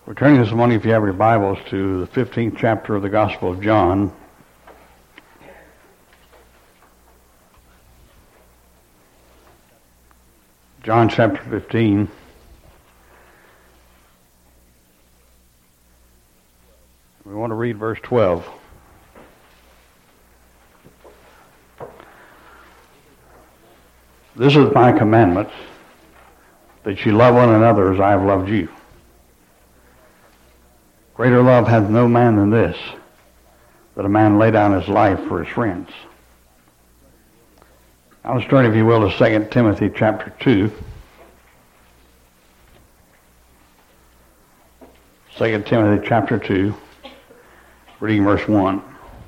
We're turning this morning, if you have your Bibles, to the 15th chapter of the Gospel of John. John chapter 15. We want to read verse 12. This is my commandment, that you love one another as I have loved you. Greater love hath no man than this, that a man lay down his life for his friends. Now let's turn, if you will, to 2 Timothy chapter 2. 2 Timothy chapter 2, reading verse 1.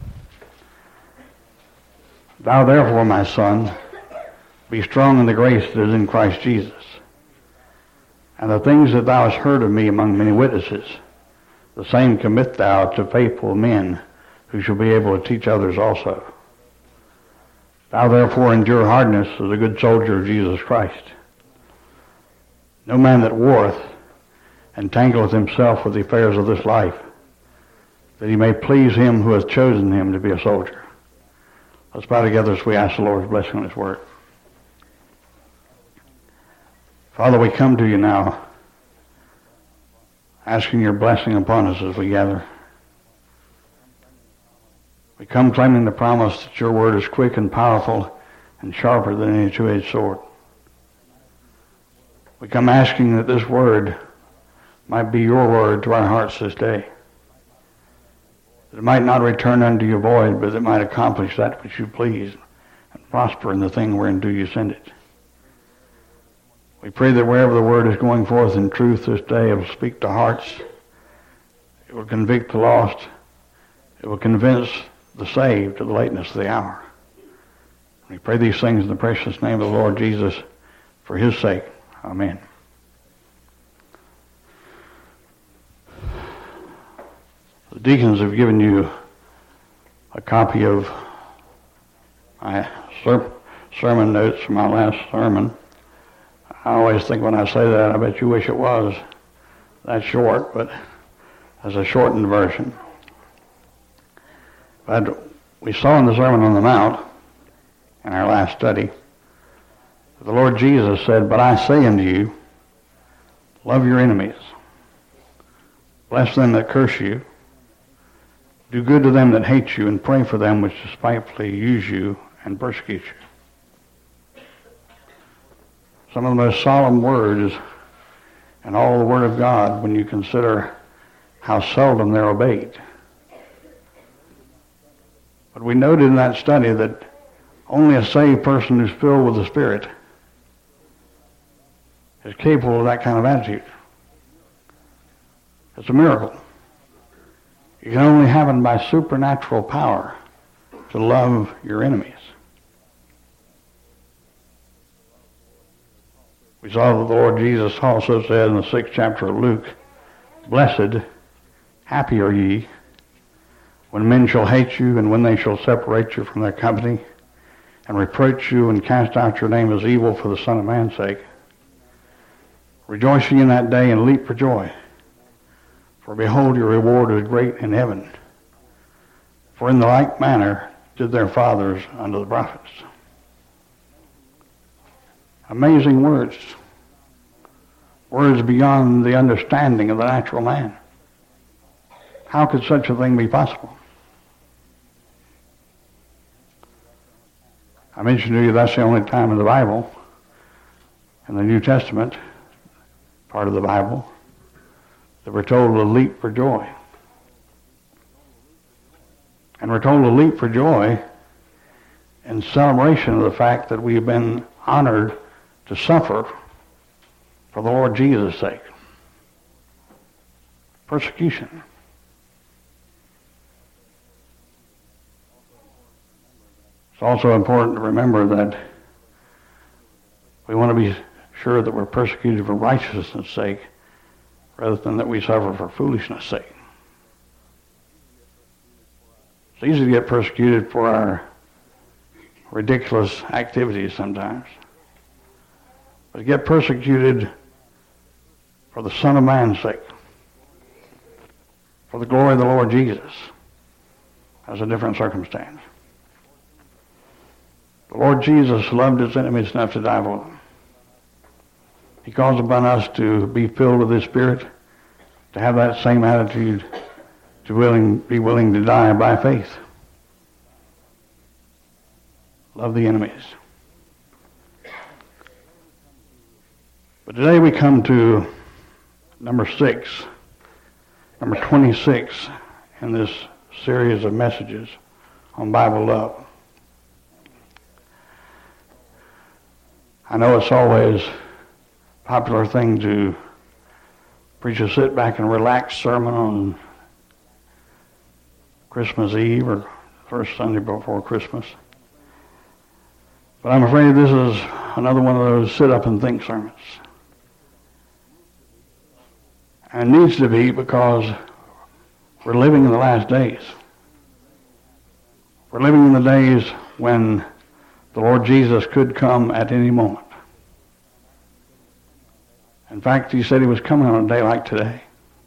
Thou therefore, my son, be strong in the grace that is in Christ Jesus. And the things that thou hast heard of me among many witnesses, the same commit thou to faithful men, who shall be able to teach others also. Thou therefore endure hardness as a good soldier of Jesus Christ. No man that warreth entangleth himself with the affairs of this life, that he may please him who hath chosen him to be a soldier. Let's bow together as we ask the Lord's blessing on his word. Father, we come to you now, asking your blessing upon us as we gather. We come claiming the promise that your word is quick and powerful and sharper than any two-edged sword. We come asking that this word might be your word to our hearts this day, that it might not return unto you void, but that it might accomplish that which you please and prosper in the thing whereunto you send it. We pray that wherever the word is going forth in truth this day, it will speak to hearts, it will convict the lost, it will convince the saved of the lateness of the hour. We pray these things in the precious name of the Lord Jesus for his sake. Amen. The deacons have given you a copy of my sermon notes from my last sermon. I always think when I say that, I bet you wish it was that short, but as a shortened version. But we saw in the Sermon on the Mount, in our last study, that the Lord Jesus said, "But I say unto you, love your enemies, bless them that curse you, do good to them that hate you, and pray for them which despitefully use you and persecute you." Some of the most solemn words in all the Word of God when you consider how seldom they're obeyed. But we noted in that study that only a saved person who's filled with the Spirit is capable of that kind of attitude. It's a miracle. It can only happen by supernatural power to love your enemies. We saw that the Lord Jesus also said in the 6th chapter of Luke, "Blessed, happy are ye, when men shall hate you, and when they shall separate you from their company, and reproach you, and cast out your name as evil for the Son of Man's sake. Rejoice ye in that day, and leap for joy. For behold, your reward is great in heaven. For in the like manner did their fathers unto the prophets." Amazing words. Words beyond the understanding of the natural man. How could such a thing be possible? I mentioned to you that's the only time in the Bible, in the New Testament, part of the Bible, that we're told to leap for joy. And we're told to leap for joy in celebration of the fact that we have been honored to suffer for the Lord Jesus' sake. Persecution. It's also important to remember that we want to be sure that we're persecuted for righteousness' sake rather than that we suffer for foolishness' sake. It's easy to get persecuted for our ridiculous activities sometimes. But to get persecuted for the Son of Man's sake, for the glory of the Lord Jesus, that's a different circumstance. The Lord Jesus loved his enemies enough to die for them. He calls upon us to be filled with his Spirit, to have that same attitude, to be willing to die by faith. Love the enemies. But today we come to number 26 in this series of messages on Bible love. I know it's always a popular thing to preach a sit back and relax sermon on Christmas Eve or first Sunday before Christmas. But I'm afraid this is another one of those sit up and think sermons. And it needs to be, because we're living in the last days. We're living in the days when the Lord Jesus could come at any moment. In fact, he said he was coming on a day like today.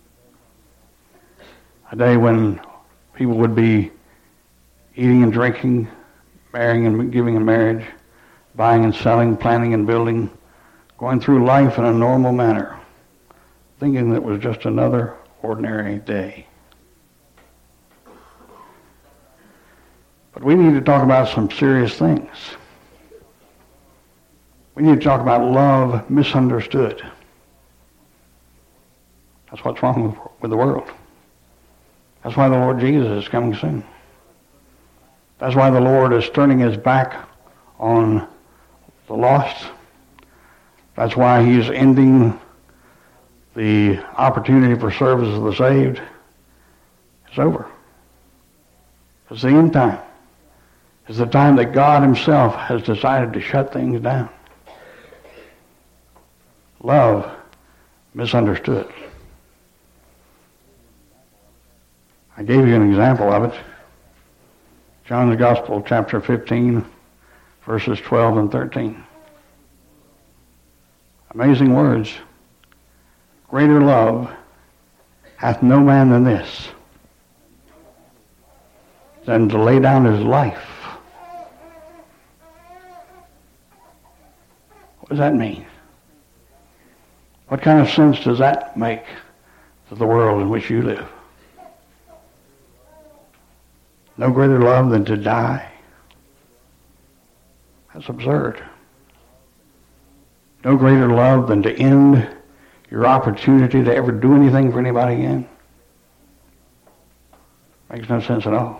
A day when people would be eating and drinking, marrying and giving in marriage, buying and selling, planning and building, going through life in a normal manner, thinking that it was just another ordinary day. But we need to talk about some serious things. We need to talk about love misunderstood. That's what's wrong with the world. That's why the Lord Jesus is coming soon. That's why the Lord is turning his back on the lost. That's why he's ending the opportunity for service of the saved. It's over. It's the end time. It's the time that God himself has decided to shut things down. Love misunderstood. I gave you an example of it. John's Gospel, chapter 15, verses 12 and 13. Amazing words. Greater love hath no man than this, than to lay down his life. What does that mean? What kind of sense does that make to the world in which you live? No greater love than to die. That's absurd. No greater love than to end your opportunity to ever do anything for anybody again. Makes no sense at all.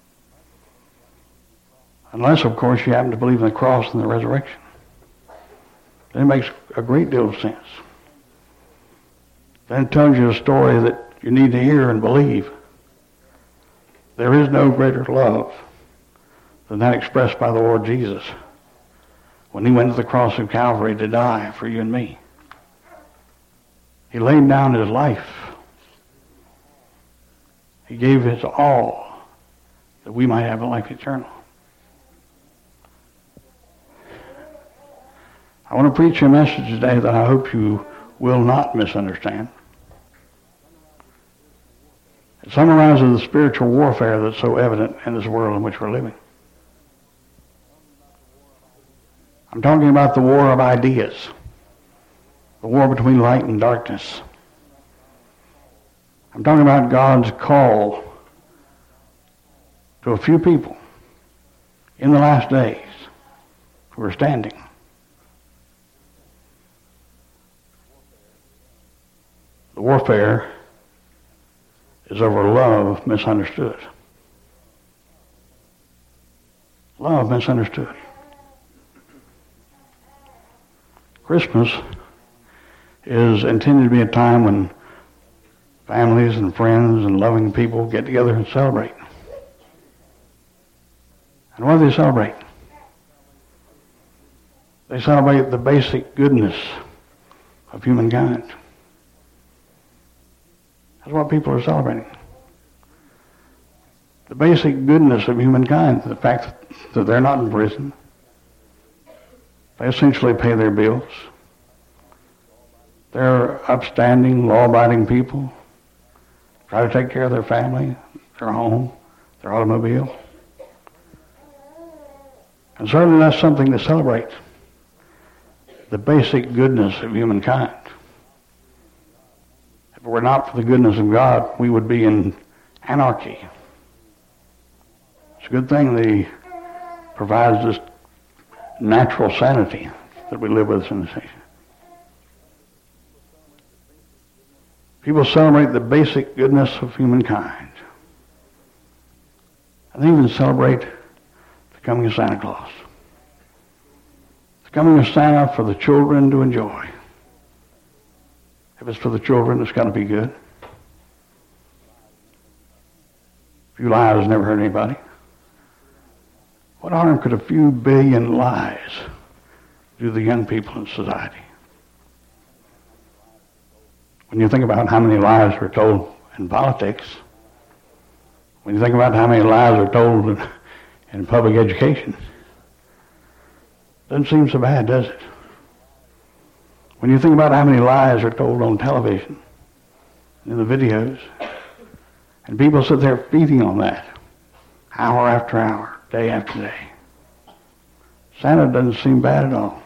Unless, of course, you happen to believe in the cross and the resurrection. Then it makes a great deal of sense. Then it tells you a story that you need to hear and believe. There is no greater love than that expressed by the Lord Jesus when he went to the cross of Calvary to die for you and me. He laid down his life. He gave his all that we might have a life eternal. I want to preach a message today that I hope you will not misunderstand. It summarizes the spiritual warfare that's so evident in this world in which we're living. I'm talking about the war of ideas, the war between light and darkness. I'm talking about God's call to a few people in the last days who are standing. The warfare is over love misunderstood. Love misunderstood. Christmas is intended to be a time when families and friends and loving people get together and celebrate. And what do they celebrate? They celebrate the basic goodness of humankind. That's what people are celebrating. The basic goodness of humankind, the fact that they're not in prison. They essentially pay their bills. They're upstanding, law-abiding people, try to take care of their family, their home, their automobile. And certainly that's something to celebrate. The basic goodness of humankind. If it were not for the goodness of God, we would be in anarchy. It's a good thing that He provides this natural sanity that we live with in this nation. People celebrate the basic goodness of humankind. And they even celebrate the coming of Santa Claus. The coming of Santa for the children to enjoy. If it's for the children, it's got to be good. A few lies never hurt anybody. What harm could a few billion lies do the young people in society? When you think about how many lies are told in politics, when you think about how many lies are told in public education, doesn't seem so bad, does it? When you think about how many lies are told on television, in the videos, and people sit there feeding on that, hour after hour, day after day. Santa doesn't seem bad at all.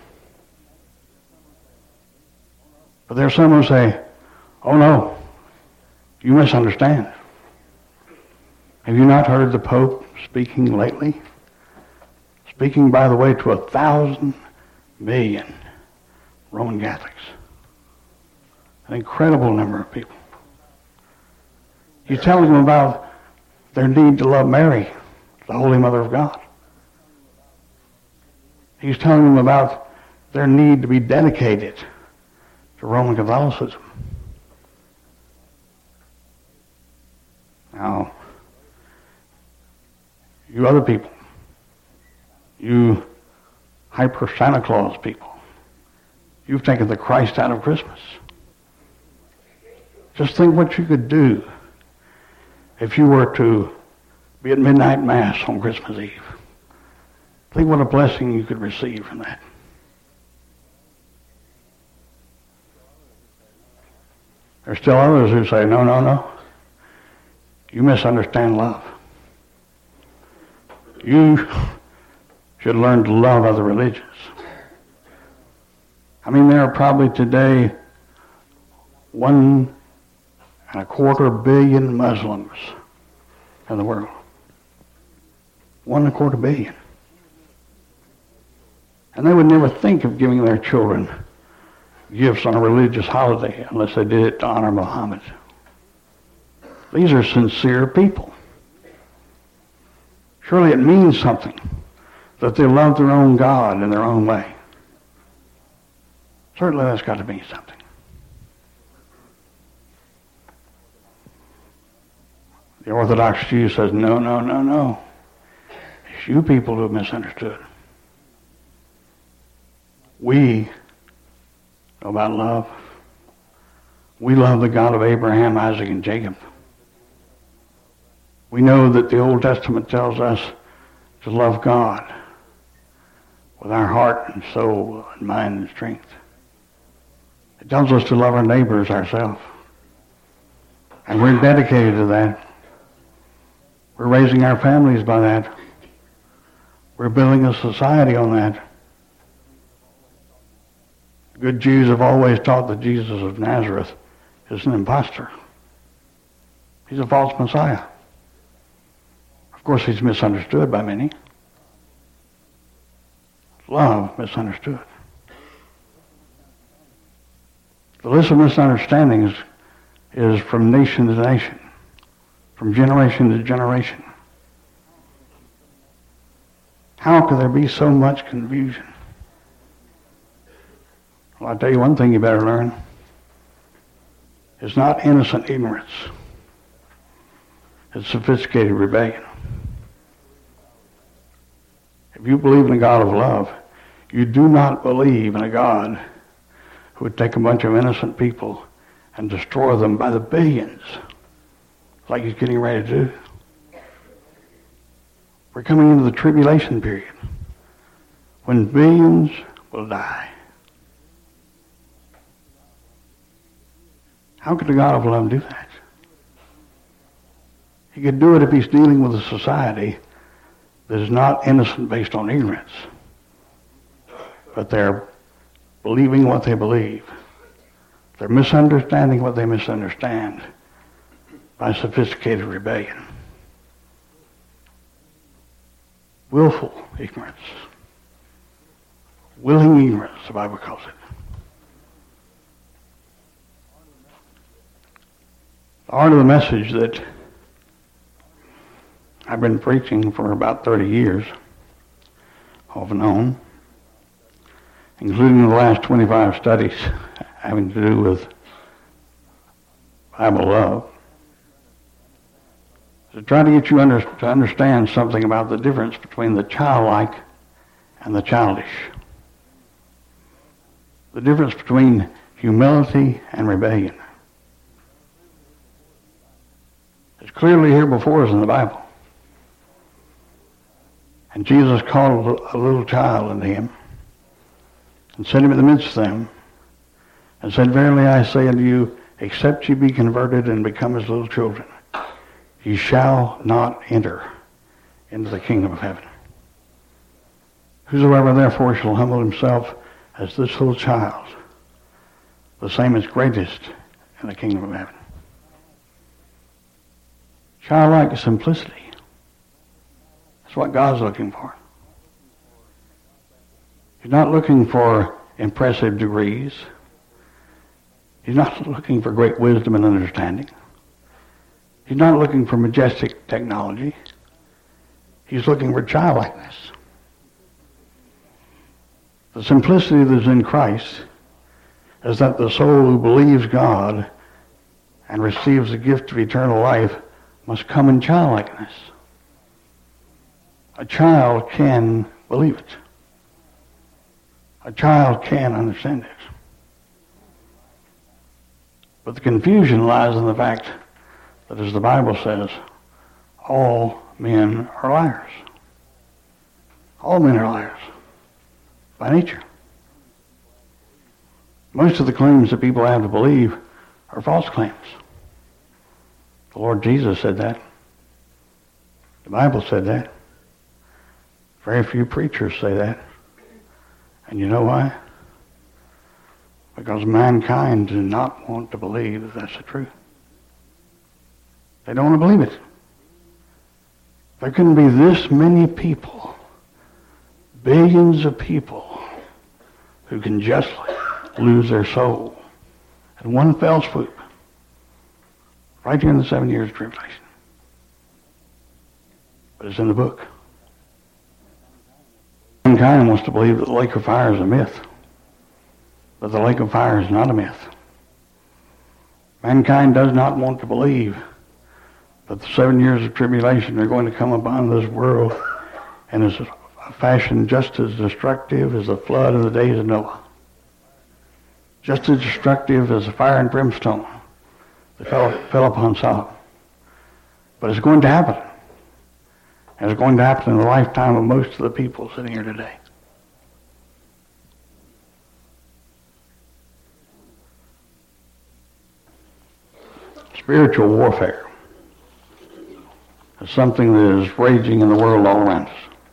But there's some who say, oh no, you misunderstand. Have you not heard the Pope speaking lately? Speaking, by the way, to 1,000 million Roman Catholics. An incredible number of people. He's telling them about their need to love Mary, the Holy Mother of God. He's telling them about their need to be dedicated to Roman Catholicism. Now, you other people, you hyper Santa Claus people, you've taken the Christ out of Christmas. Just think what you could do if you were to be at midnight mass on Christmas Eve. Think what a blessing you could receive from that. There's still others who say, no, no, no. You misunderstand love. You should learn to love other religions. I mean, there are probably today 1.25 billion Muslims in the world. 1.25 billion. And they would never think of giving their children gifts on a religious holiday unless they did it to honor Muhammad. These are sincere people. Surely it means something that they love their own God in their own way. Certainly that's got to mean something. The Orthodox Jew says, no, no, no, no. It's you people who have misunderstood. We know about love. We love the God of Abraham, Isaac, and Jacob. We know that the Old Testament tells us to love God with our heart and soul and mind and strength. It tells us to love our neighbors ourselves. And we're dedicated to that. We're raising our families by that. We're building a society on that. Good Jews have always taught that Jesus of Nazareth is an impostor. He's a false Messiah. Of course, he's misunderstood by many. Love misunderstood. The list of misunderstandings is from nation to nation, from generation to generation. How could there be so much confusion? Well, I'll tell you one thing you better learn. It's not innocent ignorance. It's sophisticated rebellion. If you believe in a God of love, you do not believe in a God who would take a bunch of innocent people and destroy them by the billions, like he's getting ready to do. We're coming into the tribulation period when billions will die. How could the God of love do that? He could do it if he's dealing with a society that is not innocent based on ignorance, but they're believing what they believe. They're misunderstanding what they misunderstand by sophisticated rebellion. Willful ignorance. Willing ignorance, the Bible calls it. The heart of the message that I've been preaching for about 30 years, off and on, including the last 25 studies having to do with Bible love, to try to get you to understand something about the difference between the childlike and the childish. The difference between humility and rebellion. It's clearly here before us in the Bible. And Jesus called a little child unto him and set him in the midst of them and said, Verily I say unto you, except ye be converted and become as little children, ye shall not enter into the kingdom of heaven. Whosoever therefore shall humble himself as this little child, the same is greatest in the kingdom of heaven. Childlike simplicity. That's what God's looking for. He's not looking for impressive degrees. He's not looking for great wisdom and understanding. He's not looking for majestic technology. He's looking for childlikeness. The simplicity that's in Christ is that the soul who believes God and receives the gift of eternal life must come in childlikeness. A child can believe it. A child can understand it. But the confusion lies in the fact that, as the Bible says, all men are liars. All men are liars by nature. Most of the claims that people have to believe are false claims. The Lord Jesus said that. The Bible said that. Very few preachers say that. And you know why? Because mankind do not want to believe that that's the truth. They don't want to believe it. There couldn't be this many people, billions of people, who can justly lose their soul in one fell swoop, right here in the 7 years of tribulation. But it's in the book. Mankind wants to believe that the lake of fire is a myth, but the lake of fire is not a myth. Mankind does not want to believe that the 7 years of tribulation are going to come upon this world and is a fashion just as destructive as the flood in the days of Noah. Just as destructive as the fire and brimstone that fell upon Sodom. But it's going to happen. And it's going to happen in the lifetime of most of the people sitting here today. Spiritual warfare is something that is raging in the world all around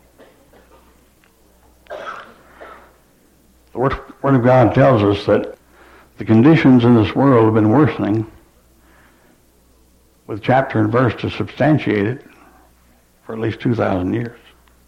us. The Word of God tells us that the conditions in this world have been worsening, with chapter and verse to substantiate it, for at least 2,000 years.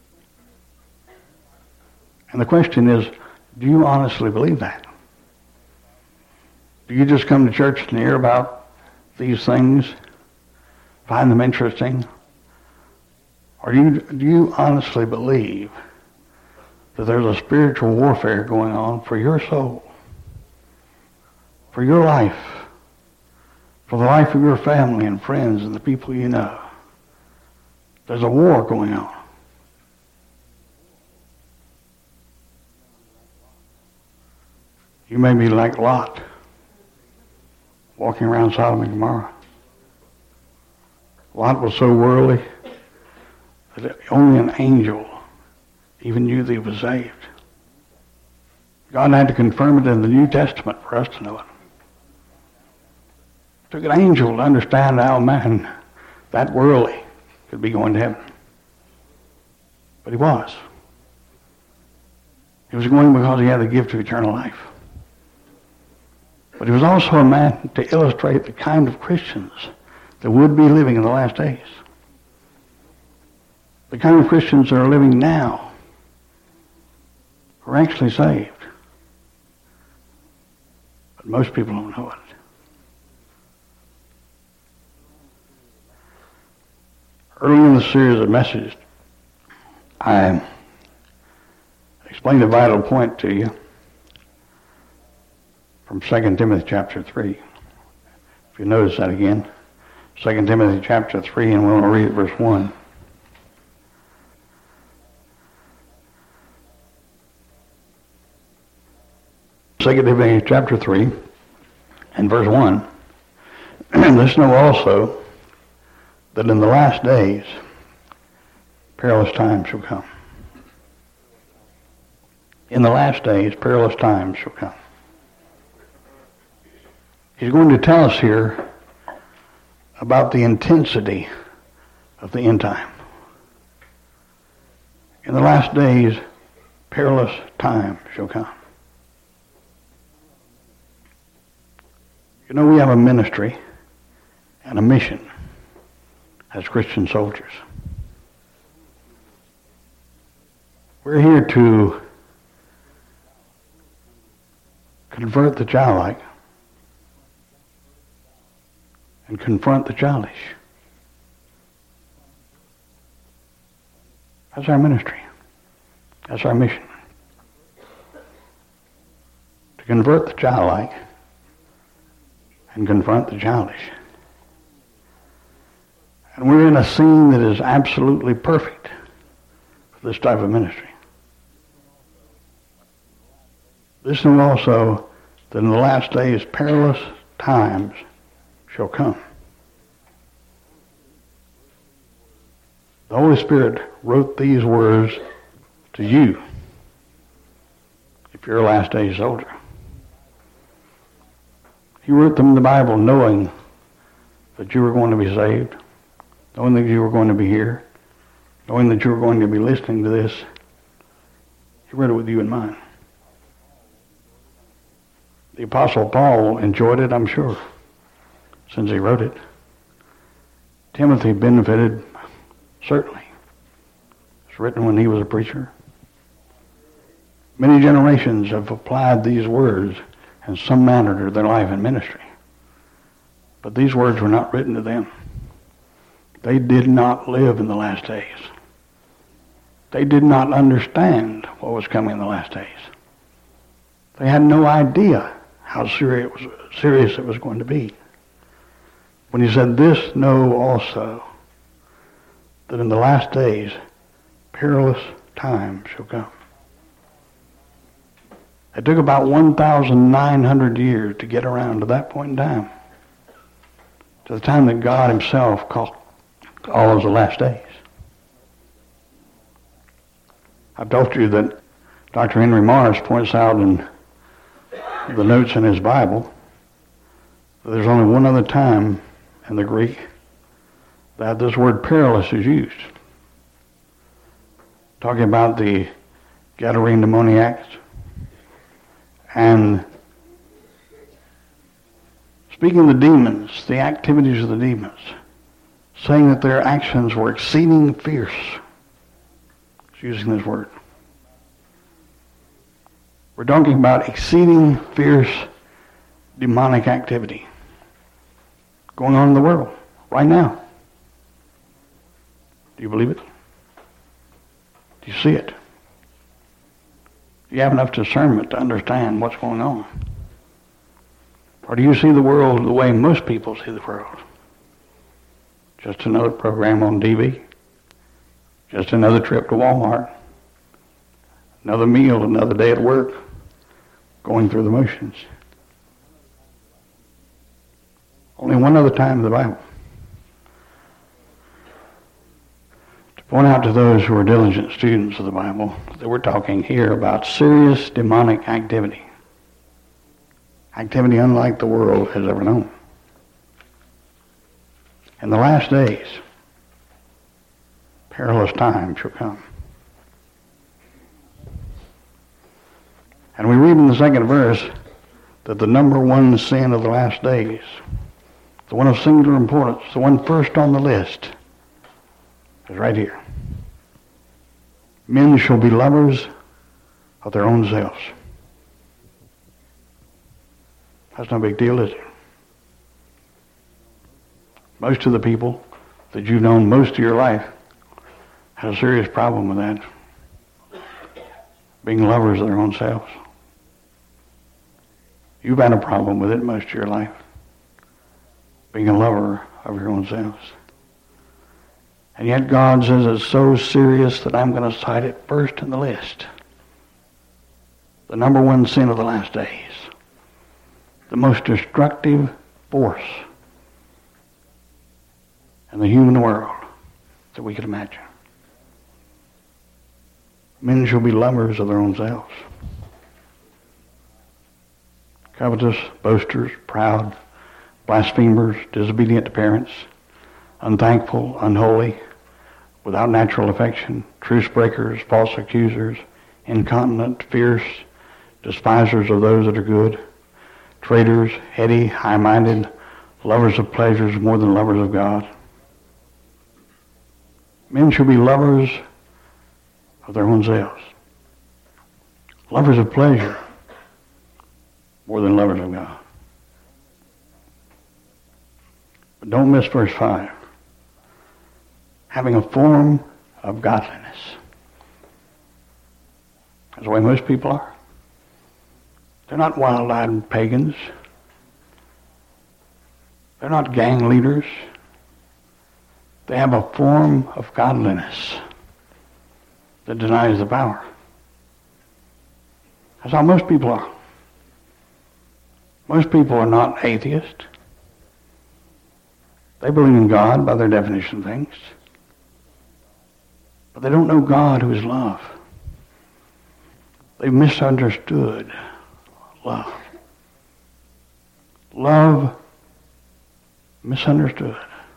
And the question is, do you honestly believe that? Do you just come to church and hear about these things, find them interesting? Or do you honestly believe that there's a spiritual warfare going on for your soul, for your life, for the life of your family and friends and the people you know? There's a war going on. You may be like Lot, walking around Sodom and Gomorrah. Lot was so worldly that only an angel even knew that he was saved. God had to confirm it in the New Testament for us to know it. It took an angel to understand how man that worldly could be going to heaven. But he was. He was going because he had the gift of eternal life. But he was also a man to illustrate the kind of Christians that would be living in the last days. The kind of Christians that are living now are actually saved. But most people don't know it. Early in the series of messages, I explained a vital point to you from 2 Timothy chapter 3. If you notice that again, 2 Timothy chapter 3, and we'll read verse 1. Second Timothy chapter 3 and verse 1. Let's know also that in the last days perilous times shall come. In the last days perilous times shall come. He's going to tell us here about the intensity of the end time. In the last days perilous time shall come. You know, we have a ministry and a mission as Christian soldiers. We're here to convert the childlike and confront the childish. That's our ministry. That's our mission. To convert the childlike and confront the childish. And we're in a scene that is absolutely perfect for this type of ministry. Listen also that in the last days perilous times shall come. The Holy Spirit wrote these words to you if you're a last day soldier. He wrote them in the Bible knowing that you were going to be saved, knowing that you were going to be here, knowing that you were going to be listening to this. He wrote it with you in mind. The Apostle Paul enjoyed it, I'm sure, since he wrote it. Timothy benefited, certainly. It's written when he was a preacher. Many generations have applied these words in some manner to their life and ministry. But these words were not written to them. They did not live in the last days. They did not understand what was coming in the last days. They had no idea how serious it was going to be. When he said, "This know also, that in the last days perilous times shall come." It took about 1,900 years to get around to that point in time, to the time that God himself called those the last days. I've told you that Dr. Henry Morris points out in the notes in his Bible that there's only one other time in the Greek that this word perilous is used. Talking about the Gadarene demoniacs and speaking of the demons, the activities of the demons, saying that their actions were exceeding fierce. It's using this word. We're talking about exceeding fierce demonic activity going on in the world right now. Do you believe it? Do you see it? Do you have enough discernment to understand what's going on? Or do you see the world the way most people see the world? Just another program on TV? Just another trip to Walmart? Another meal, another day at work? Going through the motions? Only one other time in the Bible. To point out to those who are diligent students of the Bible that we're talking here about serious demonic activity. Activity unlike the world has ever known. In the last days, perilous times shall come. And we read in the second verse that the number one sin of the last days, the one of singular importance, the one first on the list, is right here. Men shall be lovers of their own selves. That's no big deal, is it? Most of the people that you've known most of your life had a serious problem with that. Being lovers of their own selves. You've had a problem with it most of your life. Being a lover of your own selves. And yet God says it's so serious that I'm going to cite it first in the list. The number one sin of the last days. The most destructive force in the human world that we could imagine. Men shall be lovers of their own selves. Covetous, boasters, proud, blasphemers, disobedient to parents, unthankful, unholy, without natural affection, truce breakers, false accusers, incontinent, fierce, despisers of those that are good, traitors, heady, high-minded, lovers of pleasures more than lovers of God. Men shall be lovers of their own selves. Lovers of pleasure more than lovers of God. But don't miss verse 5. Having a form of godliness. That's the way most people are. They're not wild-eyed pagans. They're not gang leaders. They have a form of godliness that denies the power. That's how most people are. Most people are not atheists. They believe in God by their definition of things. But they don't know God who is love. They've misunderstood love. Love misunderstood.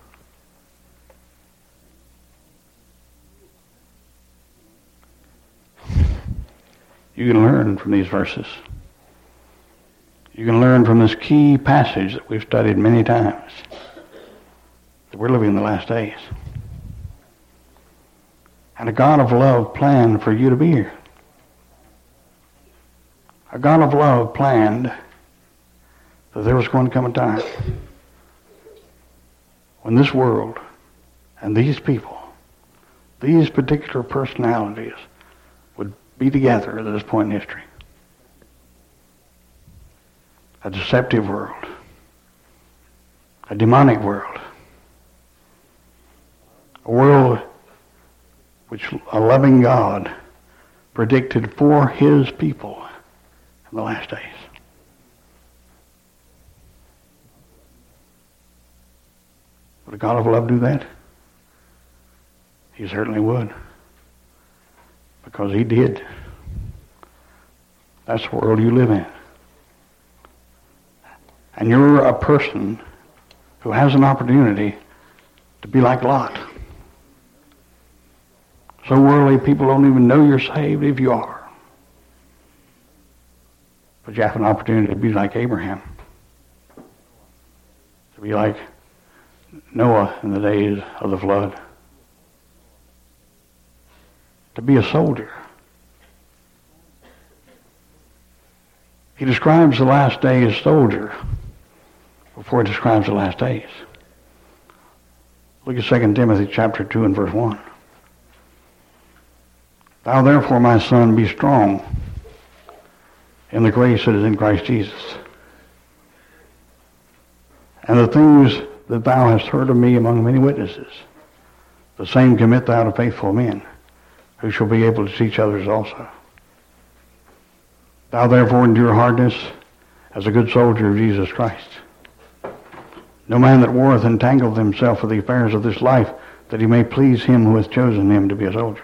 You can learn from these verses. You can learn from this key passage that we've studied many times that we're living in the last days. And a God of love planned for you to be here. A God of love planned that there was going to come a time when this world and these people, these particular personalities, would be together at this point in history. A deceptive world. A demonic world. A world which a loving God predicted for his people in the last days. Would a God of love do that? He certainly would. Because he did. That's the world you live in. And you're a person who has an opportunity to be like Lot. So worldly, people don't even know you're saved if you are. But you have an opportunity to be like Abraham. To be like Noah in the days of the flood. To be a soldier. He describes the last day as soldier before he describes the last days. Look at 2 Timothy chapter 2 and verse 1. Thou therefore, my son, be strong in the grace that is in Christ Jesus. And the things that thou hast heard of me among many witnesses, the same commit thou to faithful men, who shall be able to teach others also. Thou therefore endure hardness as a good soldier of Jesus Christ. No man that warreth entangleth himself with the affairs of this life, that he may please him who hath chosen him to be a soldier.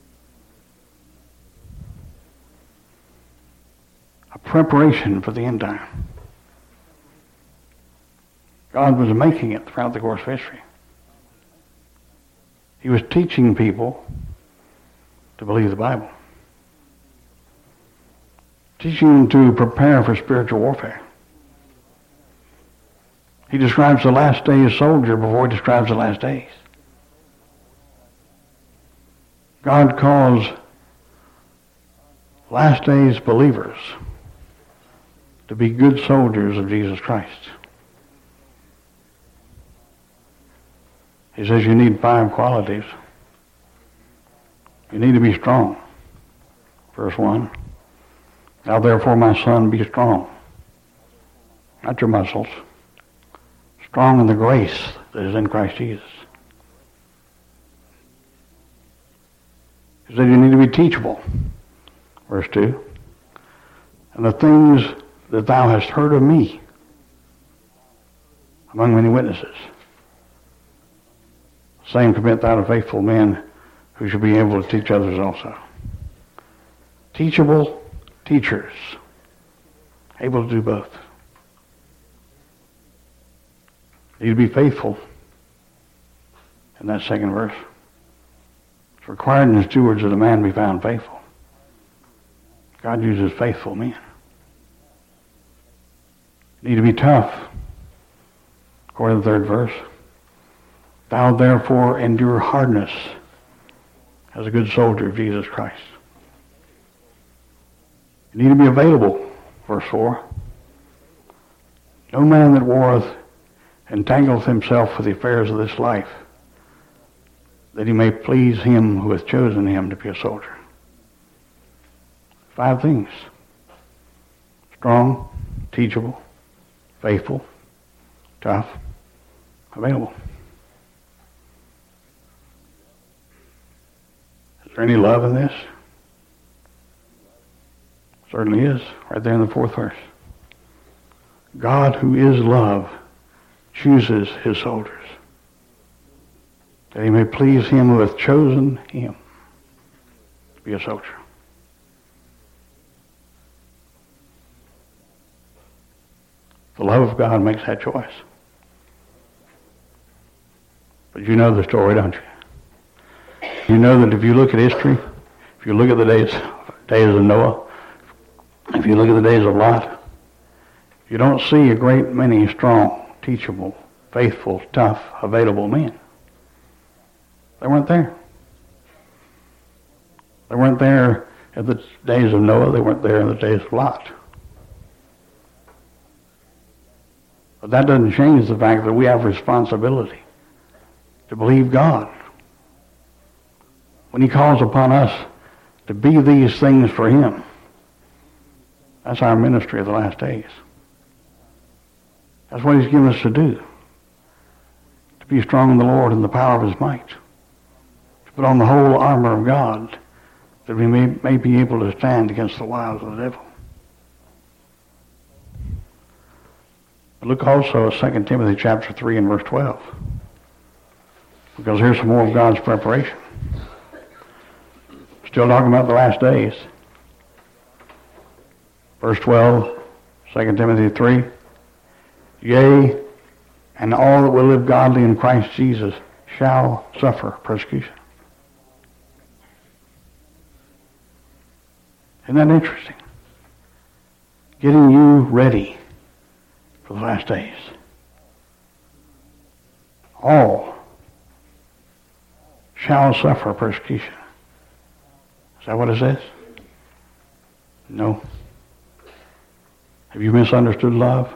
A preparation for the end time. God was making it throughout the course of history. He was teaching people to believe the Bible. Teaching them to prepare for spiritual warfare. He describes the last days soldier before he describes the last days. God calls last days believers to be good soldiers of Jesus Christ. He says you need 5 qualities. You need to be strong. Verse 1. Now therefore, my son, be strong. Not your muscles. Strong in the grace that is in Christ Jesus. He said you need to be teachable. Verse 2. And the things that thou hast heard of me among many witnesses, same commit thou to faithful men who shall be able to teach others also. Teachable teachers, able to do both. Need to be faithful in that second verse. It's required in the stewards that a man be found faithful. God uses faithful men. Need to be tough. According to the 3rd verse. Thou therefore endure hardness as a good soldier of Jesus Christ. You need to be available. Verse 4. No man that warreth entangleth himself with the affairs of this life, that he may please him who hath chosen him to be a soldier. 5 things. Strong, teachable, faithful, tough, available. Is there any love in this? Certainly is, right there in the 4th verse. God, who is love, chooses his soldiers, that he may please him who hath chosen him to be a soldier. The love of God makes that choice. But you know the story, don't you? You know that if you look at history, if you look at the days of Noah, if you look at the days of Lot, you don't see a great many strong, teachable, faithful, tough, available men. They weren't there. They weren't there in the days of Noah. They weren't there in the days of Lot. But that doesn't change the fact that we have responsibility to believe God. When he calls upon us to be these things for him, that's our ministry of the last days. That's what he's given us to do. To be strong in the Lord and the power of his might. To put on the whole armor of God, that we may be able to stand against the wiles of the devil. But look also at 2 Timothy chapter 3 and verse 12. Because here's some more of God's preparation. Still talking about the last days. Verse 12, 2 Timothy 3. Yea, and all that will live godly in Christ Jesus shall suffer persecution. Isn't that interesting? Getting you ready for the last days. All shall suffer persecution. Is that what it says? No. Have you misunderstood love?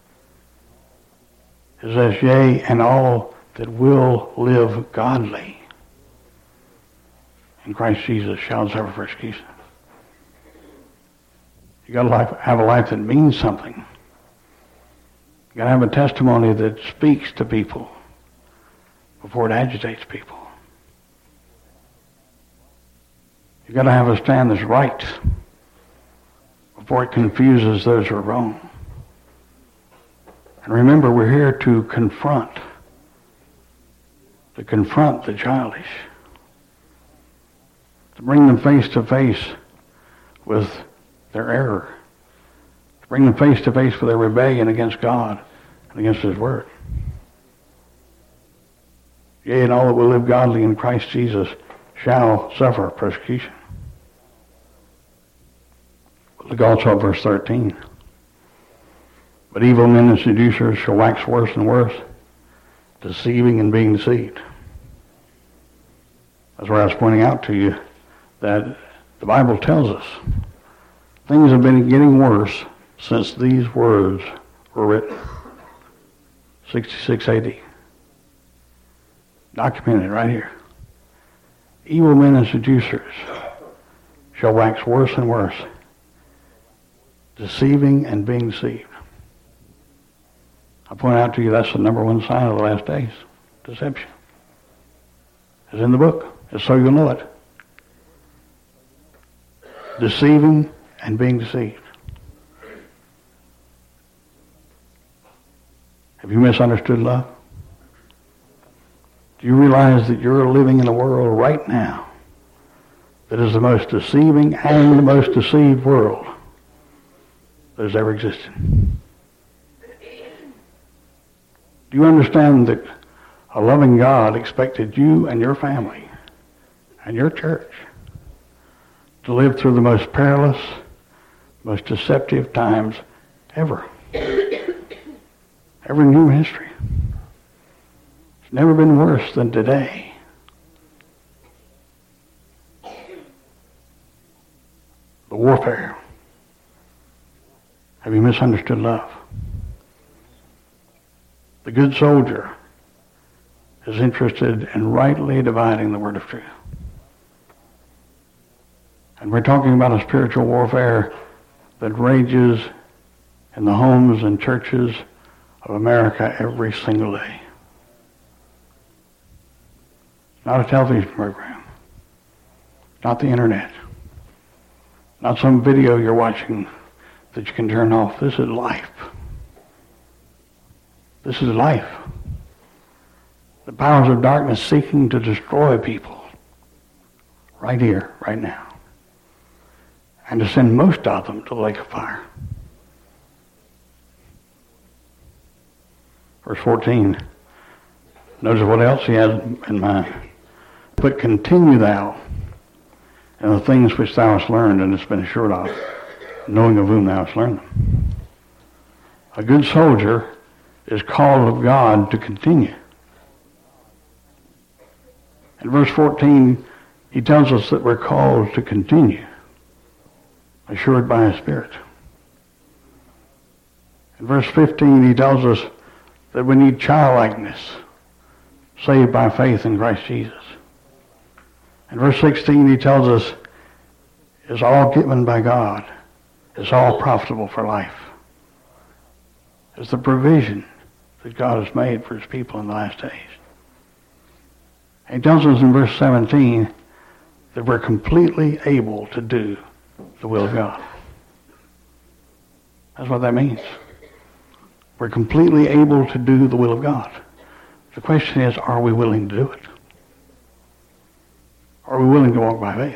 It says, yea, and all that will live godly in Christ Jesus shall suffer persecution. You got to have a life that means something. You got to have a testimony that speaks to people before it agitates people. You got to have a stand that's right before it confuses those who are wrong. And remember, we're here to confront the childish, to bring them face to face with their error, to bring them face to face with their rebellion against God and against his word. Yea, and all that will live godly in Christ Jesus shall suffer persecution. Look also at verse 13. But evil men and seducers shall wax worse and worse, deceiving and being deceived. That's where I was pointing out to you that the Bible tells us things have been getting worse since these words were written. 66 AD. Documented right here. Evil men and seducers shall wax worse and worse, deceiving and being deceived. I point out to you that's the number one sign of the last days. Deception. It's in the book. It's so you'll know it. Deceiving and being deceived. Have you misunderstood love? Do you realize that you're living in a world right now that is the most deceiving and the most deceived world that has ever existed? Do you understand that a loving God expected you and your family and your church to live through the most perilous, most deceptive times ever in human history? It's never been worse than today. The warfare. Have you misunderstood love? The good soldier is interested in rightly dividing the word of truth. And we're talking about a spiritual warfare that rages in the homes and churches of America every single day. Not a television program. Not the internet. Not some video you're watching that you can turn off. This is life. This is life. The powers of darkness seeking to destroy people right here, right now. And to send most of them to the lake of fire. Verse 14. Notice what else he has in mind. But continue thou in the things which thou hast learned and hast been assured of, knowing of whom thou hast learned them. A good soldier is called of God to continue. In verse 14, he tells us that we're called to continue, assured by His Spirit. In verse 15, he tells us that we need childlikeness, saved by faith in Christ Jesus. In verse 16, he tells us it's all given by God. It's all profitable for life. It's the provision that God has made for His people in the last days. And he tells us in verse 17 that we're completely able to do the will of God. That's what that means. We're completely able to do the will of God. The question is, are we willing to do it? Are we willing to walk by faith?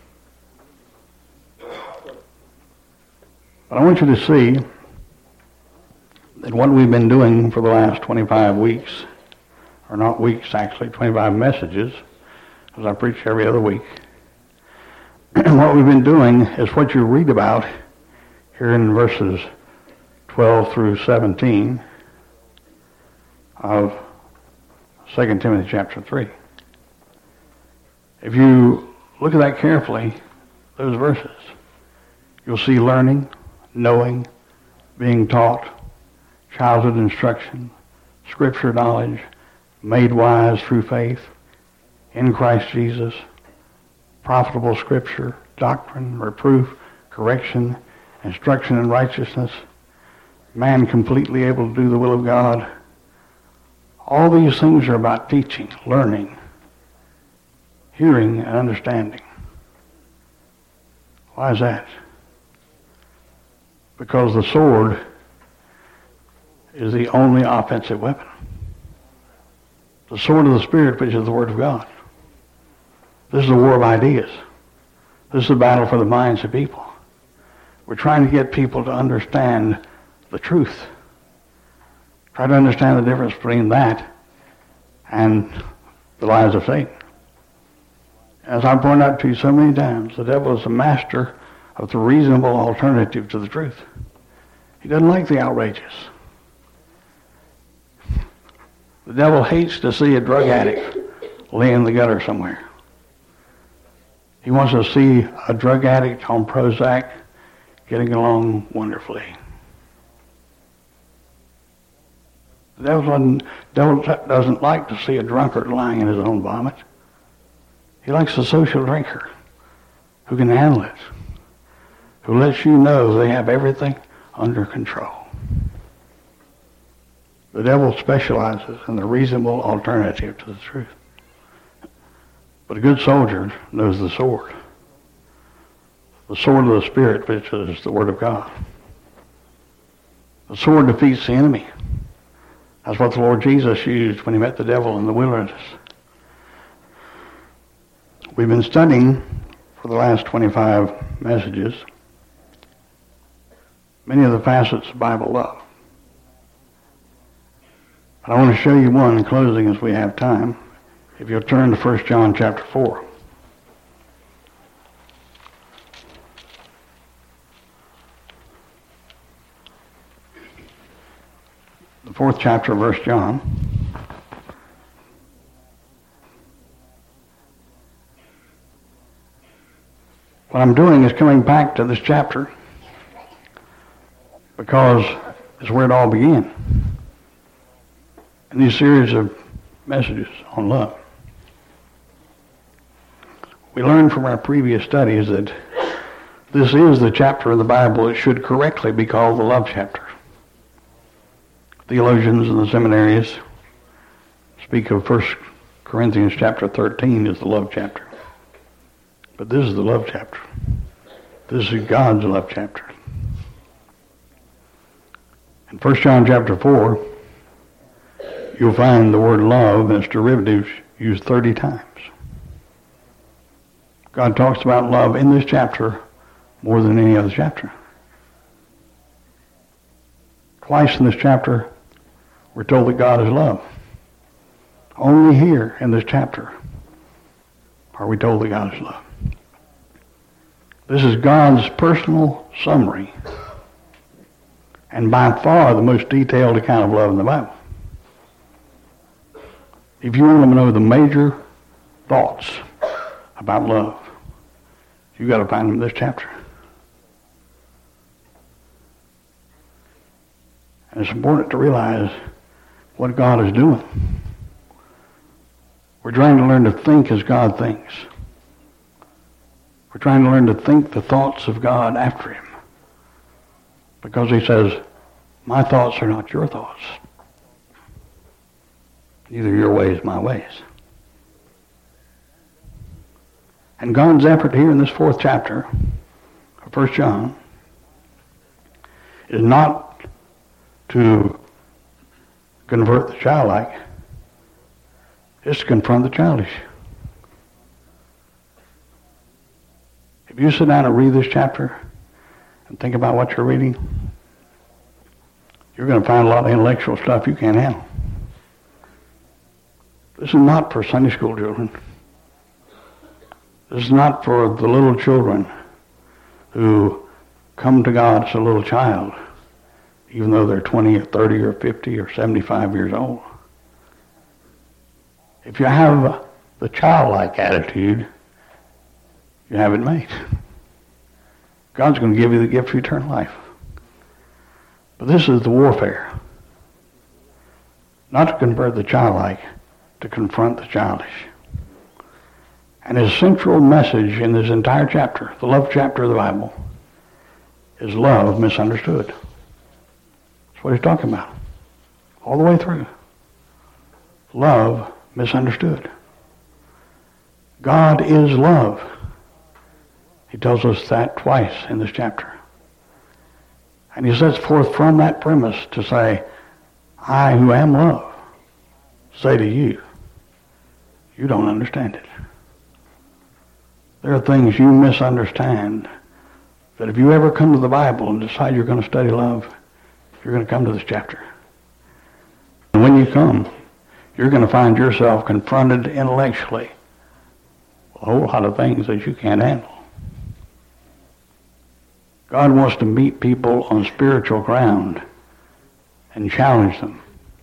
But I want you to see that what we've been doing for the last 25 weeks, or not weeks actually, 25 messages, because I preach every other week. And what we've been doing is what you read about here in verses 12 through 17 of 2 Timothy chapter 3. If you look at that carefully, those verses, you'll see learning, knowing, being taught, childhood instruction, scripture knowledge, made wise through faith, in Christ Jesus, profitable scripture, doctrine, reproof, correction, instruction in righteousness, man completely able to do the will of God. All these things are about teaching, learning, hearing, and understanding. Why is that? Because the sword is the only offensive weapon. The sword of the Spirit, which is the Word of God. This is a war of ideas. This is a battle for the minds of people. We're trying to get people to understand the truth. Try to understand the difference between that and the lies of Satan. As I pointed out to you so many times, the devil is the master of the reasonable alternative to the truth. He doesn't like the outrageous. The devil hates to see a drug addict lay in the gutter somewhere. He wants to see a drug addict on Prozac getting along wonderfully. The devil doesn't like to see a drunkard lying in his own vomit. He likes a social drinker who can handle it, who lets you know they have everything under control. The devil specializes in the reasonable alternative to the truth. But a good soldier knows the sword of the Spirit, which is the Word of God. The sword defeats the enemy. That's what the Lord Jesus used when he met the devil in the wilderness. We've been studying for the last 25 messages many of the facets of Bible love. But I want to show you one in closing as we have time. If you'll turn to 1 John chapter 4. The 4th chapter of 1 John. What I'm doing is coming back to this chapter because it's where it all began. In these series of messages on love. We learned from our previous studies that this is the chapter of the Bible that should correctly be called the love chapter. Theologians and the seminaries speak of 1 Corinthians chapter 13 as the love chapter. But this is the love chapter. This is God's love chapter. In 1 John chapter 4, you'll find the word love and its derivatives used 30 times. God talks about love in this chapter more than any other chapter. Twice in this chapter, we're told that God is love. Only here in this chapter are we told that God is love. This is God's personal summary and by far the most detailed account of love in the Bible. If you want to know the major thoughts about love, you've got to find them in this chapter. And it's important to realize what God is doing. We're trying to learn to think as God thinks. We're trying to learn to think the thoughts of God after him. Because he says, my thoughts are not your thoughts. Neither your ways, my ways. And God's effort here in this 4th chapter of 1 John is not to convert the childlike. It's to confront the childish. If you sit down and read this chapter and think about what you're reading, you're going to find a lot of intellectual stuff you can't handle. This is not for Sunday school children. This is not for the little children who come to God as a little child, even though they're 20 or 30 or 50 or 75 years old. If you have the childlike attitude, you have it made. God's going to give you the gift of eternal life. But this is the warfare. Not to convert the childlike, to confront the childish. And his central message in this entire chapter, the love chapter of the Bible, is love misunderstood. That's what he's talking about. All the way through. Love misunderstood. God is love. He tells us that twice in this chapter. And he sets forth from that premise to say, I who am love, say to you, you don't understand it. There are things you misunderstand that if you ever come to the Bible and decide you're going to study love, you're going to come to this chapter. And when you come, you're going to find yourself confronted intellectually with a whole lot of things that you can't handle. God wants to meet people on spiritual ground and challenge them.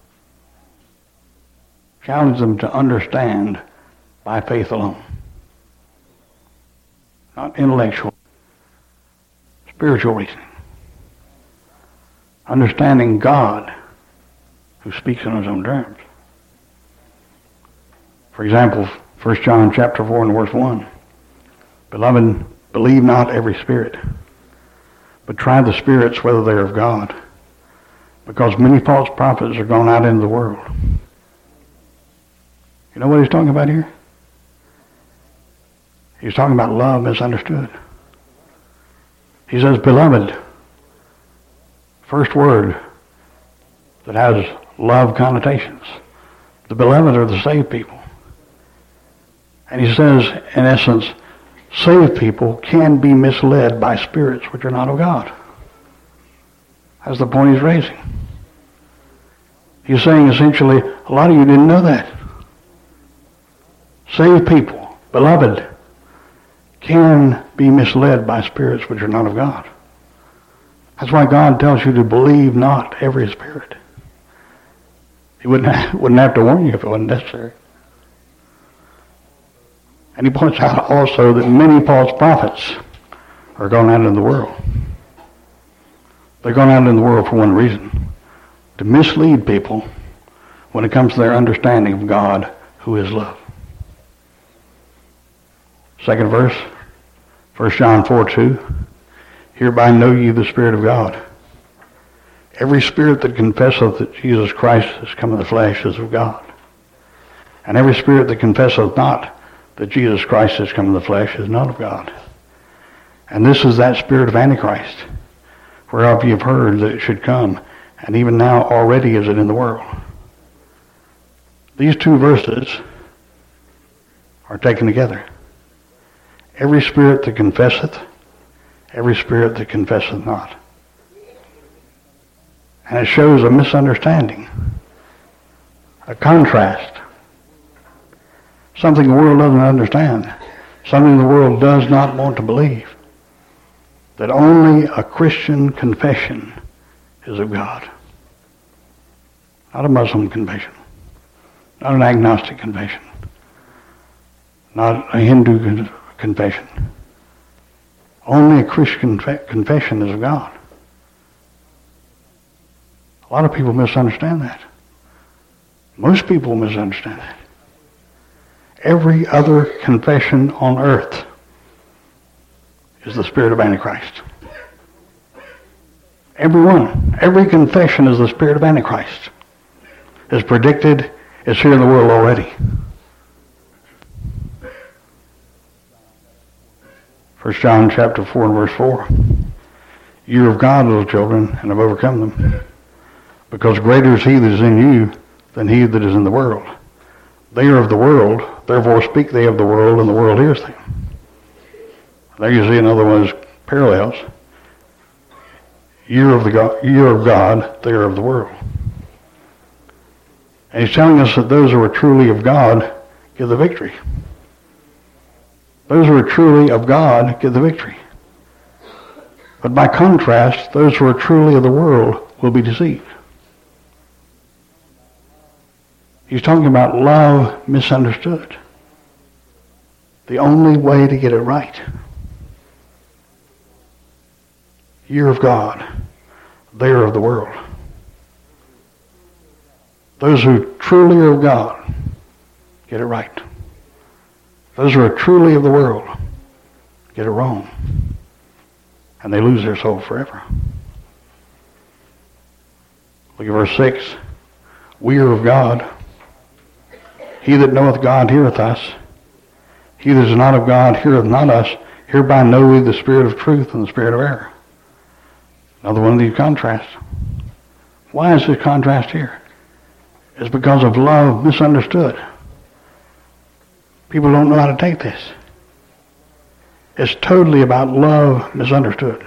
Challenge them to understand by faith alone. Not intellectual, spiritual reasoning. Understanding God who speaks in his own terms. For example, 1 John chapter 4 and verse 1. Beloved, believe not every spirit, but try the spirits whether they are of God, because many false prophets are gone out into the world. You know what he's talking about here? He's talking about love misunderstood. He says, beloved, first word that has love connotations. The beloved are the saved people. And he says, in essence, saved people can be misled by spirits which are not of God. That's the point he's raising. He's saying essentially, a lot of you didn't know that. Saved people, beloved, can be misled by spirits which are not of God. That's why God tells you to believe not every spirit. He wouldn't have to warn you if it wasn't necessary. And he points out also that many false prophets are gone out in the world. They're gone out in the world for one reason: to mislead people when it comes to their understanding of God, who is love. Second verse, 1 John 4:2. Hereby know ye the Spirit of God. Every spirit that confesseth that Jesus Christ is come in the flesh is of God. And every spirit that confesseth not that Jesus Christ has come in the flesh is not of God. And this is that spirit of Antichrist, whereof ye have heard that it should come, and even now already is it in the world. These two verses are taken together. Every spirit that confesseth, every spirit that confesseth not. And it shows a misunderstanding, a contrast, something the world doesn't understand, something the world does not want to believe, that only a Christian confession is of God. Not a Muslim confession, not an agnostic confession, not a Hindu confession. Only a Christian confession is of God. A lot of people misunderstand that. Most people misunderstand that. Every other confession on earth is the spirit of Antichrist. Every one. Every confession is the spirit of Antichrist. It's predicted. It's here in the world already. 1 John chapter 4 and verse 4. You are of God, little children, and have overcome them. Because greater is he that is in you than he that is in the world. They are of the world, therefore speak they of the world, and the world hears them. There you see another one of those parallels. You are of God, they are of the world. And he's telling us that those who are truly of God get the victory. Those who are truly of God get the victory. But by contrast, those who are truly of the world will be deceived. He's talking about love misunderstood. The only way to get it right. You're of God. They're of the world. Those who truly are of God get it right. Those who are truly of the world get it wrong. And they lose their soul forever. Look at verse 6. We are of God. He that knoweth God heareth us. He that is not of God heareth not us. Hereby know we the spirit of truth and the spirit of error. Another one of these contrasts. Why is this contrast here? It's because of love misunderstood. People don't know how to take this. It's totally about love misunderstood.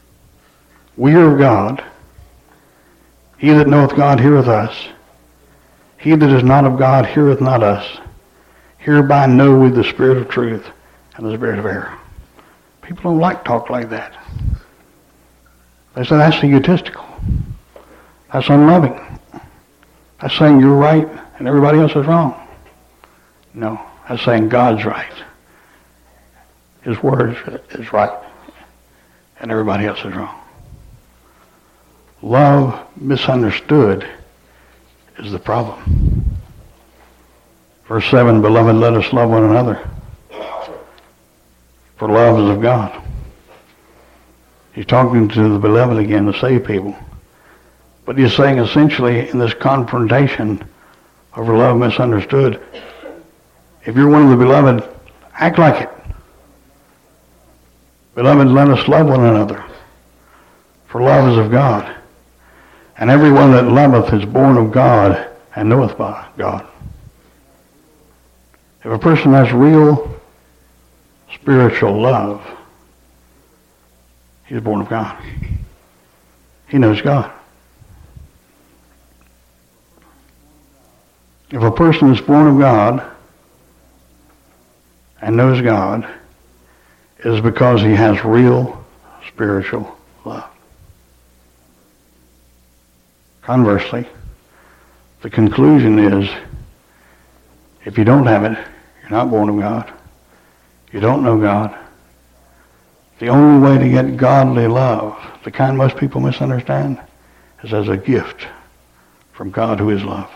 We are of God. He that knoweth God heareth us. He that is not of God heareth not us. Hereby know we the spirit of truth and the spirit of error. People don't like talk like that. They say that's egotistical. That's unloving. That's saying you're right and everybody else is wrong. No, that's saying God's right. His word is right and everybody else is wrong. Love misunderstood is the problem. Verse 7, beloved, let us love one another, for love is of God. He's talking to the beloved again, the saved people. But he's saying essentially in this confrontation over love misunderstood, if you're one of the beloved, act like it. Beloved, let us love one another, for love is of God. And everyone that loveth is born of God and knoweth by God. If a person has real spiritual love, he's born of God. He knows God. If a person is born of God and knows God, it is because he has real spiritual love. Conversely, the conclusion is, if you don't have it, you're not born of God. You don't know God. The only way to get godly love, the kind most people misunderstand, is as a gift from God who is love.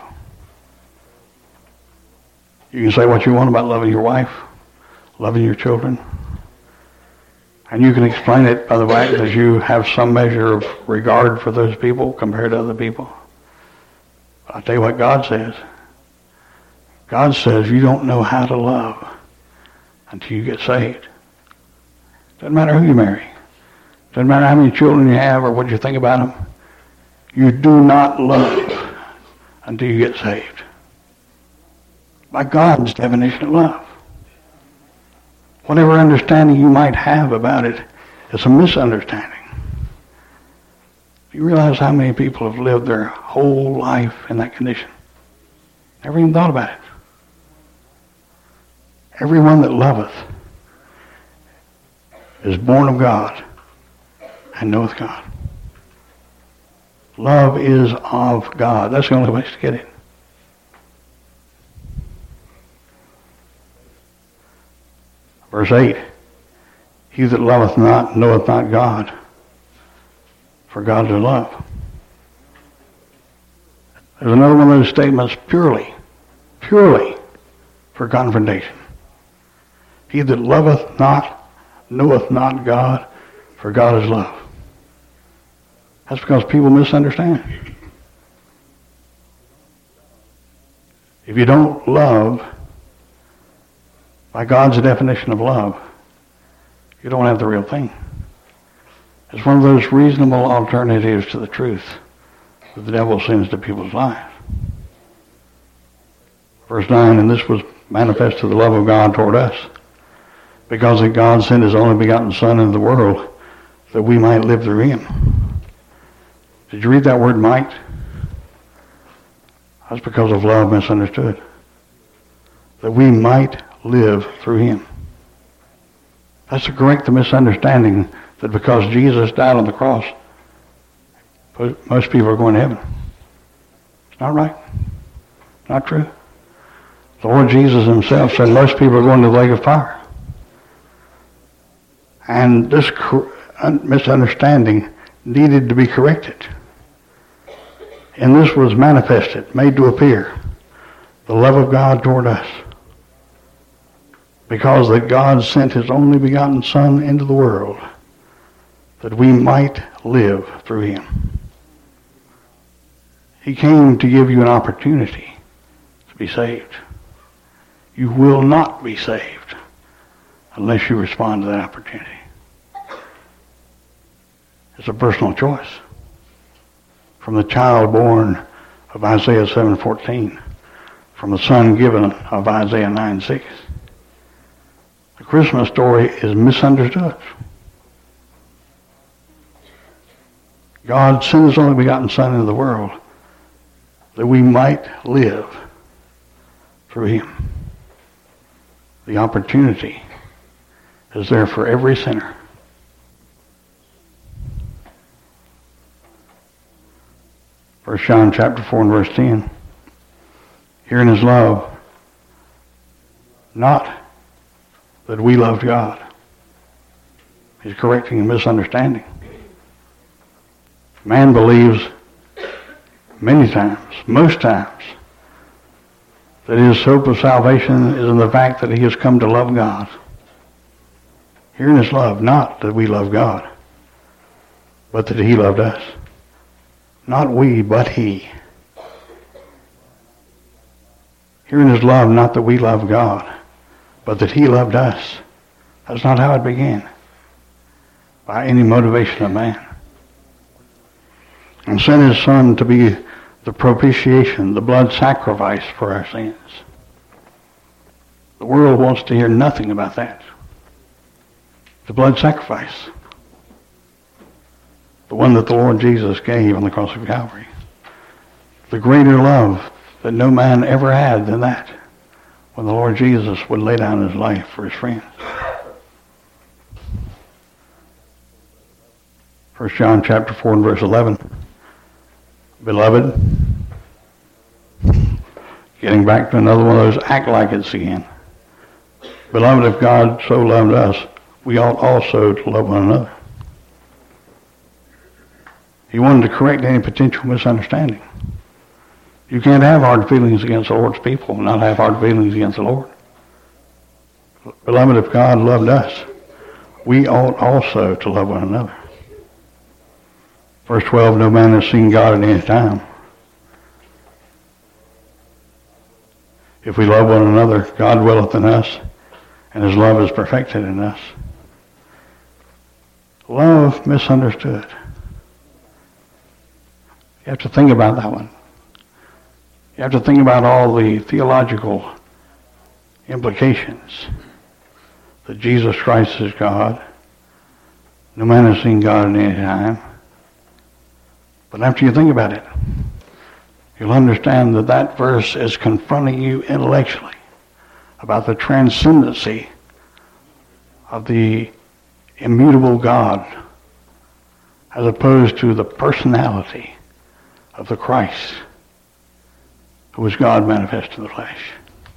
You can say what you want about loving your wife, loving your children, and you can explain it by the fact that you have some measure of regard for those people compared to other people. But I'll tell you what God says. God says you don't know how to love until you get saved. Doesn't matter who you marry. Doesn't matter how many children you have or what you think about them. You do not love until you get saved. By God's definition of love. Whatever understanding you might have about it is a misunderstanding. You realize how many people have lived their whole life in that condition? Never even thought about it. Everyone that loveth is born of God and knoweth God. Love is of God. That's the only place to get it. Verse 8, he that loveth not knoweth not God, for God is love. There's another one of those statements purely for confrontation. He that loveth not knoweth not God, for God is love. That's because people misunderstand. If you don't love by God's definition of love, you don't have the real thing. It's one of those reasonable alternatives to the truth that the devil sends to people's lives. Verse 9, and this was manifest to the love of God toward us, because that God sent his only begotten Son into the world that we might live through him. Did you read that word might? That's because of love misunderstood. That we might live through him. That's to correct the misunderstanding that because Jesus died on the cross, most people are going to heaven. It's not right. Not true. The Lord Jesus himself said most people are going to the lake of fire. And this misunderstanding needed to be corrected. And this was manifested, made to appear, the love of God toward us. Because that God sent his only begotten Son into the world that we might live through him. He came to give you an opportunity to be saved. You will not be saved unless you respond to that opportunity. It's a personal choice. From the child born of Isaiah 7:14, from the son given of Isaiah 9:6. The Christmas story is misunderstood. God sent his only begotten Son into the world that we might live through him. The opportunity is there for every sinner. First John chapter 4 and verse 10. Herein is love, not that we loved God. He's correcting a misunderstanding. Man believes many times, most times, that his hope of salvation is in the fact that he has come to love God. Herein is love, not that we love God, but that he loved us. Not we, but he. Herein is love, not that we love God, but that he loved us. That's not how it began, by any motivation of man. And sent his Son to be the propitiation, the blood sacrifice for our sins. The world wants to hear nothing about that. The blood sacrifice. The one that the Lord Jesus gave on the cross of Calvary. The greater love that no man ever had than that, when the Lord Jesus would lay down his life for his friends. 1 John chapter 4 and verse 11. Beloved, getting back to another one of those act like it's again. Beloved, if God so loved us, we ought also to love one another. He wanted to correct any potential misunderstanding. You can't have hard feelings against the Lord's people and not have hard feelings against the Lord. Beloved, if God loved us, we ought also to love one another. Verse 12, no man has seen God at any time. If we love one another, God dwelleth in us, and his love is perfected in us. Love misunderstood. You have to think about that one. You have to think about all the theological implications. That Jesus Christ is God. No man has seen God at any time. But after you think about it, you'll understand that that verse is confronting you intellectually about the transcendency of the immutable God as opposed to the personality of the Christ who was God manifest in the flesh.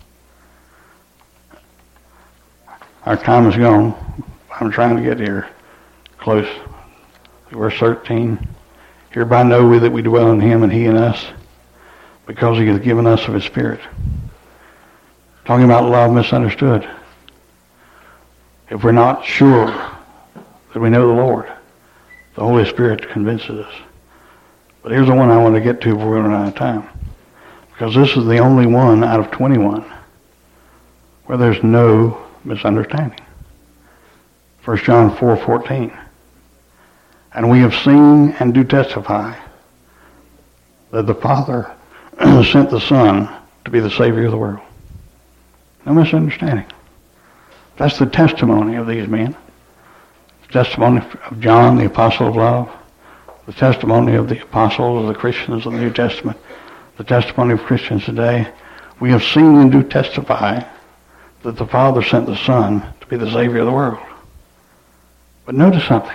Our time is gone. I'm trying to get here close. Verse 13. Hereby know we that we dwell in him and he in us, because he has given us of his Spirit. Talking about love misunderstood. If we're not sure that we know the Lord, the Holy Spirit convinces us. But here's the one I want to get to before we run out of time. Because this is the only one out of 21 where there's no misunderstanding. 1 John 4:14. And we have seen and do testify that the Father sent the Son to be the Savior of the world. No misunderstanding. That's the testimony of these men. The testimony of John, the apostle of love. The testimony of the apostles, of the Christians of the New Testament. The testimony of Christians today. We have seen and do testify that the Father sent the Son to be the Savior of the world. But notice something.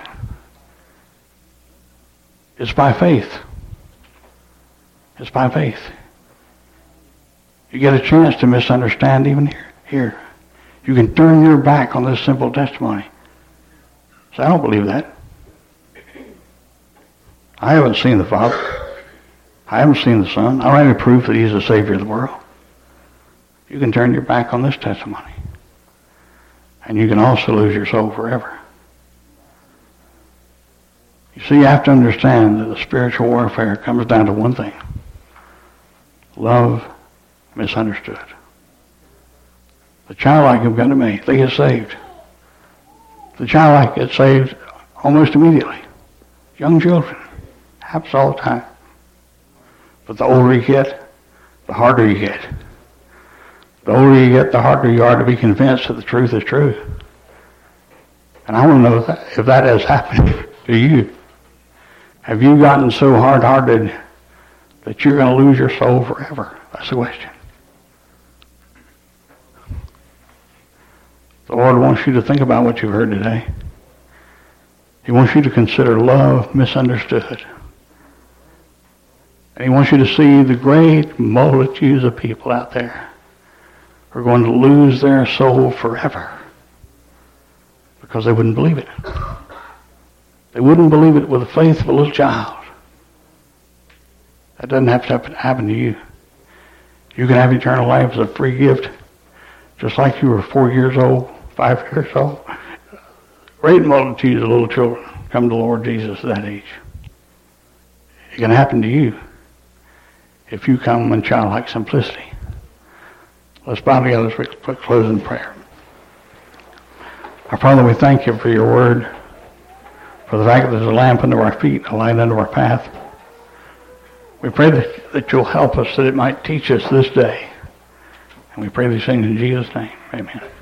It's by faith. It's by faith. You get a chance to misunderstand even here. You can turn your back on this simple testimony. So I don't believe that. I haven't seen the Father. I haven't seen the Son. I don't have any proof that he's the Savior of the world. You can turn your back on this testimony. And you can also lose your soul forever. You see, you have to understand that the spiritual warfare comes down to one thing. Love misunderstood. The childlike have got to me. They get saved. The childlike get saved almost immediately. Young children. Happens all the time. But the older you get, the harder you get. The older you get, the harder you are to be convinced that the truth is true. And I want to know if that has happened to you. Have you gotten so hard-hearted that you're going to lose your soul forever? That's the question. The Lord wants you to think about what you've heard today. He wants you to consider love misunderstood. And he wants you to see the great multitudes of people out there who are going to lose their soul forever because they wouldn't believe it. They wouldn't believe it with the faith of a little child. That doesn't have to happen to you. You can have eternal life as a free gift, just like you were 4 years old, 5 years old. Great multitudes of little children come to the Lord Jesus at that age. It can happen to you if you come in childlike simplicity. Let's bow together as we close in prayer. Our Father, we thank you for your word, for the fact that there's a lamp under our feet, a light under our path. We pray that you'll help us, that it might teach us this day. And we pray these things in Jesus' name. Amen.